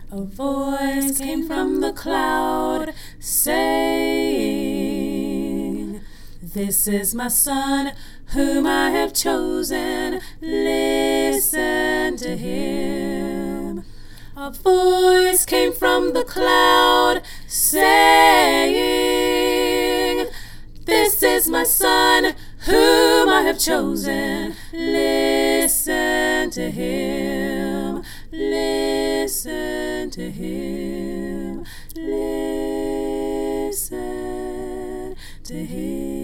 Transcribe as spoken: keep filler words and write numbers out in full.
A voice came from the cloud saying, "This is my son whom I have chosen, listen to him." A voice came from the cloud saying, "This is my son whom I have chosen, listen to him, listen to him, listen to him."